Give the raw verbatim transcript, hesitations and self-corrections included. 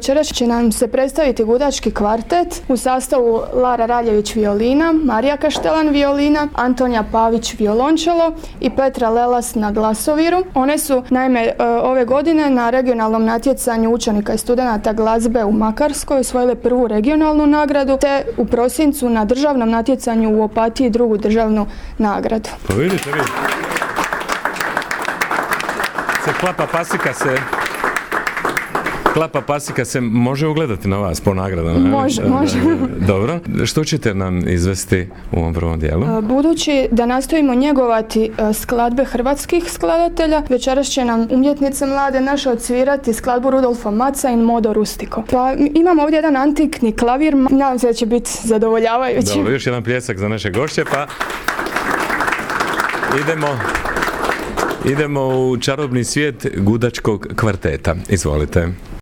Večeras će nam se predstaviti gudački kvartet u sastavu Lara Raljević violina, Marija Kaštelan violina, Antonija Pavić violončelo i Petra Lelas na glasoviru. One su naime ove godine na regionalnom natjecanju učenika i studenata glazbe u Makarskoj osvojile prvu regionalnu nagradu, te u prosincu na državnom natjecanju u Opatiji drugu državnu nagradu. Pa vidite vi. Se klapa pasika se Klapa pasika se može ugledati na vas po nagradama. Može, može. Dobro. Što ćete nam izvesti u ovom prvom dijelu? Budući da nastojimo njegovati skladbe hrvatskih skladatelja, večeras će nam umjetnice mlade naše odsvirati skladbu Rudolfa Maca in Modo Rustico. Pa imamo ovdje jedan antikni klavir, nadam se da će biti zadovoljavajući. Dobro, još jedan pljesak za naše gošće, pa idemo... Idemo u čarobni svijet gudačkog kvarteta. Izvolite.